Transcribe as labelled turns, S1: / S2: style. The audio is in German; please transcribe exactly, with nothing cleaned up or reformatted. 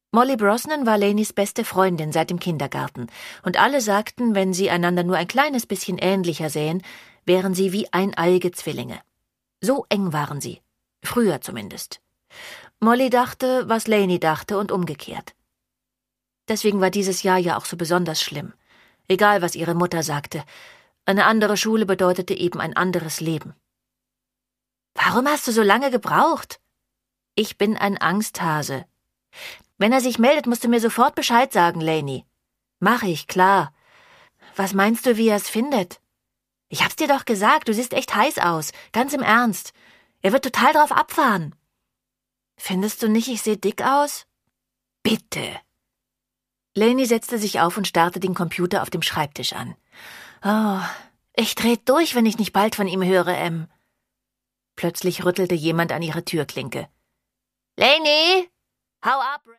S1: Molly Brosnan war Laneys beste Freundin seit dem Kindergarten, und alle sagten, wenn sie einander nur ein kleines bisschen ähnlicher sähen, wären sie wie eineiige Zwillinge. So eng waren sie. Früher zumindest. Molly dachte, was Laney dachte und umgekehrt. Deswegen war dieses Jahr ja auch so besonders schlimm. Egal, was ihre Mutter sagte. Eine andere Schule bedeutete eben ein anderes Leben. »Warum hast du so lange gebraucht?« »Ich bin ein Angsthase. Wenn er sich meldet, musst du mir sofort Bescheid sagen, Laney.« »Mach ich, klar. Was meinst du, wie er es findet?« »Ich hab's dir doch gesagt, du siehst echt heiß aus. Ganz im Ernst. Er wird total drauf abfahren.« »Findest du nicht, ich sehe dick aus?« »Bitte.« Laney setzte sich auf und starrte den Computer auf dem Schreibtisch an. »Oh, ich dreh durch, wenn ich nicht bald von ihm höre, Em.« Plötzlich rüttelte jemand an ihre Türklinke. »Laney, hau ab!«